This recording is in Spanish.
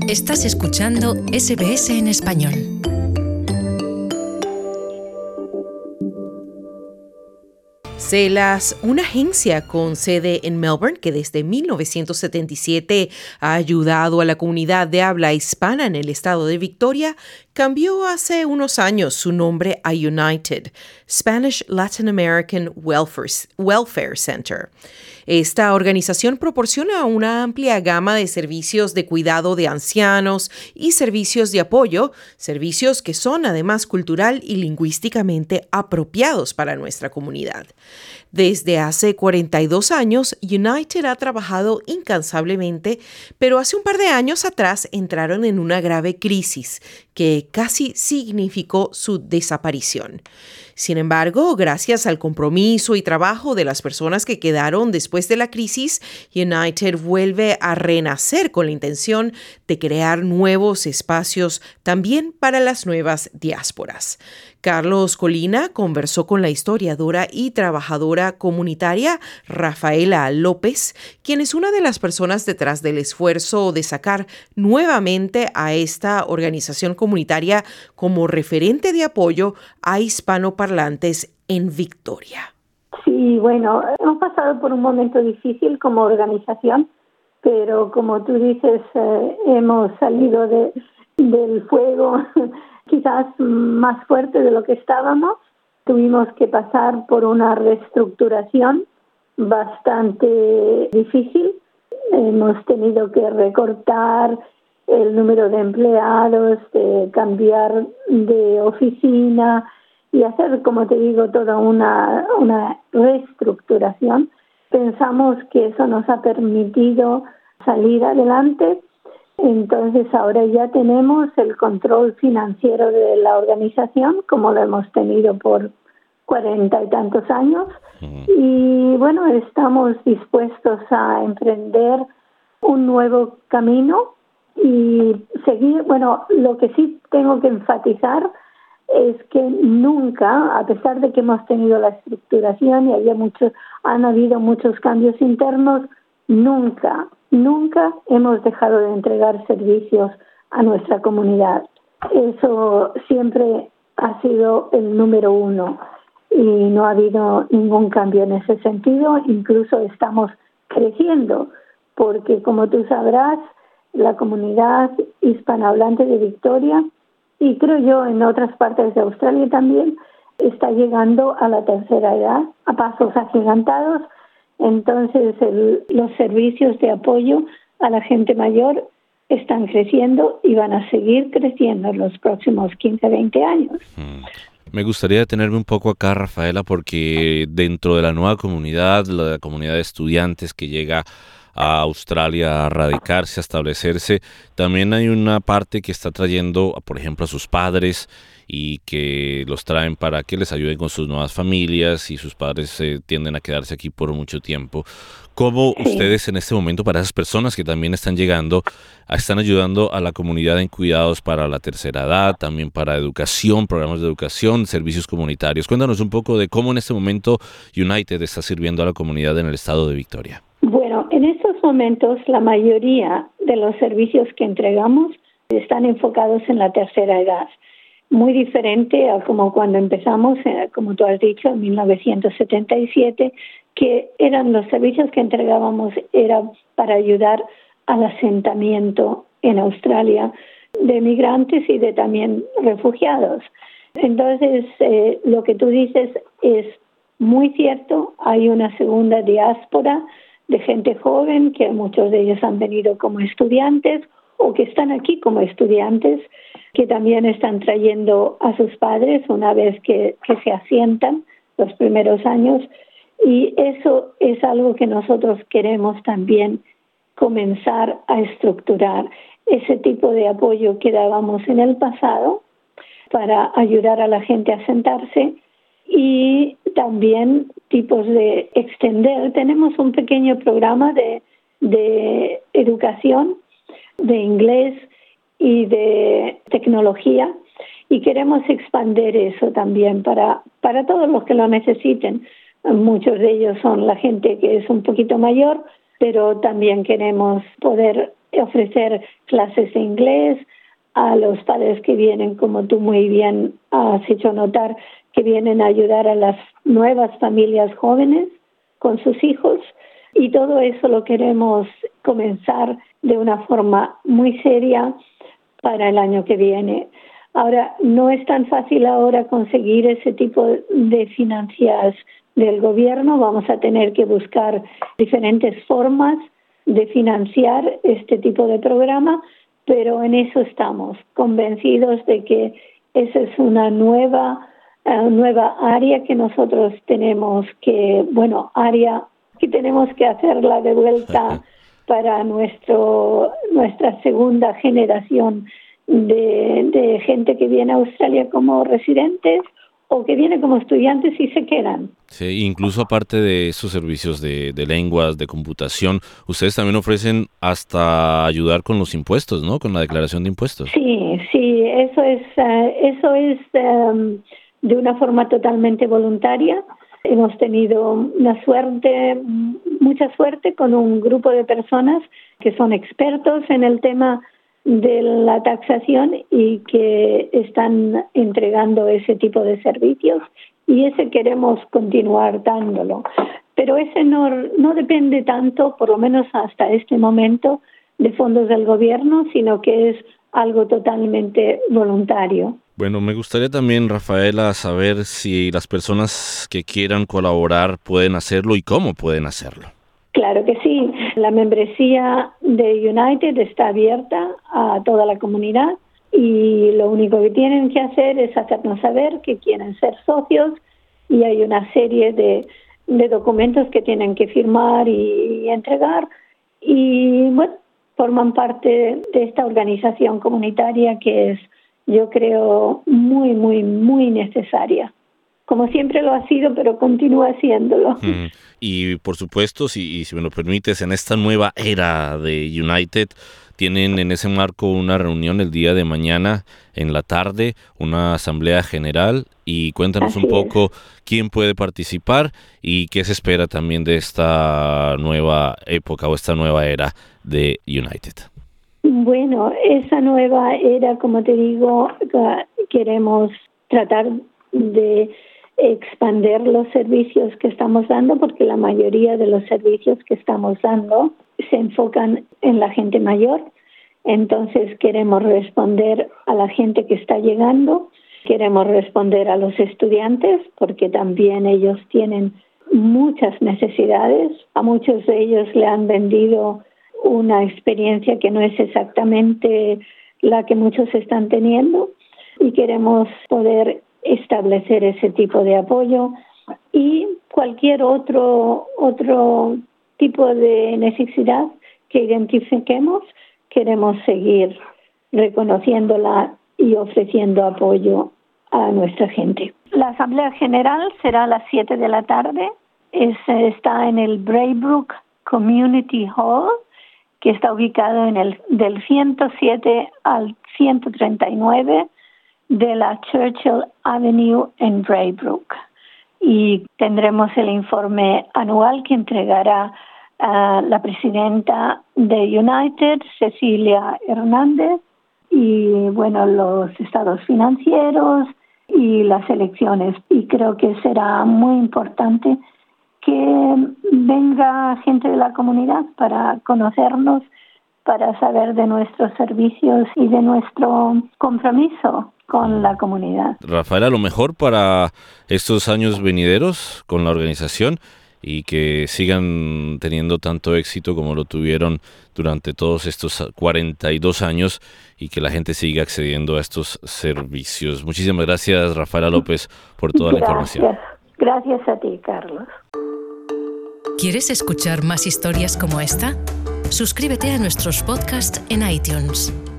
Estás escuchando SBS en español. CELAS, una agencia con sede en Melbourne que desde 1977 ha ayudado a la comunidad de habla hispana en el estado de Victoria, cambió hace unos años su nombre a United, Spanish Latin American Welfare Center. Esta organización proporciona una amplia gama de servicios de cuidado de ancianos y servicios de apoyo, servicios que son además cultural y lingüísticamente apropiados para nuestra comunidad. Desde hace 42 años, United ha trabajado incansablemente, pero hace un par de años atrás entraron en una grave crisis que casi significó su desaparición. Sin embargo, gracias al compromiso y trabajo de las personas que quedaron después de la crisis, United vuelve a renacer con la intención de crear nuevos espacios también para las nuevas diásporas. Carlos Colina conversó con la historiadora y trabajadora comunitaria Rafaela López, quien es una de las personas detrás del esfuerzo de sacar nuevamente a esta organización comunitaria como referente de apoyo a hispanoparlantes en Victoria. Sí, bueno, hemos pasado por un momento difícil como organización, pero como tú dices, hemos salido del fuego quizás más fuerte de lo que estábamos. Tuvimos que pasar por una reestructuración bastante difícil. Hemos tenido que recortar el número de empleados, cambiar de oficina y hacer, como te digo, toda una reestructuración. Pensamos que eso nos ha permitido salir adelante. Entonces ahora ya tenemos el control financiero de la organización, como lo hemos tenido por 40 y tantos años. Y bueno, estamos dispuestos a emprender un nuevo camino y seguir. Bueno, lo que sí tengo que enfatizar es que nunca, a pesar de que hemos tenido la estructuración y han habido muchos cambios internos, nunca hemos dejado de entregar servicios a nuestra comunidad. Eso siempre ha sido el número uno y no ha habido ningún cambio en ese sentido. Incluso estamos creciendo porque, como tú sabrás, la comunidad hispanohablante de Victoria, y creo yo en otras partes de Australia también, está llegando a la tercera edad a pasos agigantados. Entonces los servicios de apoyo a la gente mayor están creciendo y van a seguir creciendo en los próximos 15, 20 años. Me gustaría detenerme un poco acá, Rafaela, porque dentro de la nueva comunidad, la comunidad de estudiantes que llega a Australia a radicarse, a establecerse, también hay una parte que está trayendo, por ejemplo, a sus padres y que los traen para que les ayuden con sus nuevas familias y sus padres tienden a quedarse aquí por mucho tiempo. ¿Cómo ustedes en este momento, para esas personas que también están llegando, están ayudando a la comunidad en cuidados para la tercera edad, también para educación, programas de educación, servicios comunitarios? Cuéntanos un poco de cómo en este momento United está sirviendo a la comunidad en el estado de Victoria. Bueno, en estos momentos la mayoría de los servicios que entregamos están enfocados en la tercera edad. Muy diferente a como cuando empezamos, como tú has dicho, en 1977, que eran los servicios que entregábamos era para ayudar al asentamiento en Australia de migrantes y de también refugiados. Entonces, lo que tú dices es muy cierto. Hay una segunda diáspora de gente joven, que muchos de ellos han venido como estudiantes o que están aquí como estudiantes, que también están trayendo a sus padres una vez que se asientan los primeros años. Y eso es algo que nosotros queremos también comenzar a estructurar. Ese tipo de apoyo que dábamos en el pasado para ayudar a la gente a asentarse, y también tipos de extender. Tenemos un pequeño programa de educación, de inglés y de tecnología, y queremos expandir eso también para todos los que lo necesiten. Muchos de ellos son la gente que es un poquito mayor, pero también queremos poder ofrecer clases de inglés a los padres que vienen, como tú muy bien has hecho notar, que vienen a ayudar a las nuevas familias jóvenes con sus hijos. Y todo eso lo queremos comenzar de una forma muy seria para el año que viene. Ahora, no es tan fácil ahora conseguir ese tipo de financiación del gobierno. Vamos a tener que buscar diferentes formas de financiar este tipo de programa, pero en eso estamos, convencidos de que esa es una nueva área que nosotros tenemos que hacerla de vuelta para nuestra segunda generación de gente que viene a Australia como residentes o que viene como estudiantes y se quedan. Sí, incluso aparte de esos servicios de lenguas, de computación, ustedes también ofrecen hasta ayudar con los impuestos, ¿no? Con la declaración de impuestos. Sí, eso es de una forma totalmente voluntaria. Hemos tenido mucha suerte con un grupo de personas que son expertos en el tema de la taxación y que están entregando ese tipo de servicios, y ese queremos continuar dándolo. Pero ese no depende tanto, por lo menos hasta este momento, de fondos del gobierno, sino que es algo totalmente voluntario. Bueno, me gustaría también, Rafaela, saber si las personas que quieran colaborar pueden hacerlo y cómo pueden hacerlo. Claro que sí. La membresía de United está abierta a toda la comunidad y lo único que tienen que hacer es hacernos saber que quieren ser socios, y hay una serie de documentos que tienen que firmar y entregar, y bueno, forman parte de esta organización comunitaria que es, yo creo, muy, muy, muy necesaria. Como siempre lo ha sido, pero continúa siéndolo. Y por supuesto, si me lo permites, en esta nueva era de United, tienen en ese marco una reunión el día de mañana en la tarde, una asamblea general, y cuéntanos un poco quién puede participar y qué se espera también de esta nueva época o esta nueva era de United. Bueno, esa nueva era, como te digo, queremos tratar de expandir los servicios que estamos dando, porque la mayoría de los servicios que estamos dando se enfocan en la gente mayor. Entonces queremos responder a la gente que está llegando, queremos responder a los estudiantes, porque también ellos tienen muchas necesidades. A muchos de ellos le han vendido una experiencia que no es exactamente la que muchos están teniendo, y queremos poder establecer ese tipo de apoyo y cualquier otro tipo de necesidad que identifiquemos. Queremos seguir reconociéndola y ofreciendo apoyo a nuestra gente. La Asamblea General será a las 7 de la tarde. Está en el Braybrook Community Hall, que está ubicado del 107 al 139 de la Churchill Avenue en Braybrook. Y tendremos el informe anual que entregará la presidenta de United, Cecilia Hernández, y bueno, los estados financieros y las elecciones. Y creo que será muy importante que venga gente de la comunidad para conocernos, para saber de nuestros servicios y de nuestro compromiso con la comunidad. Rafaela, lo mejor para estos años venideros con la organización, y que sigan teniendo tanto éxito como lo tuvieron durante todos estos 42 años, y que la gente siga accediendo a estos servicios. Muchísimas gracias, Rafaela López, por toda la información. Gracias a ti, Carlos. ¿Quieres escuchar más historias como esta? Suscríbete a nuestros podcasts en iTunes.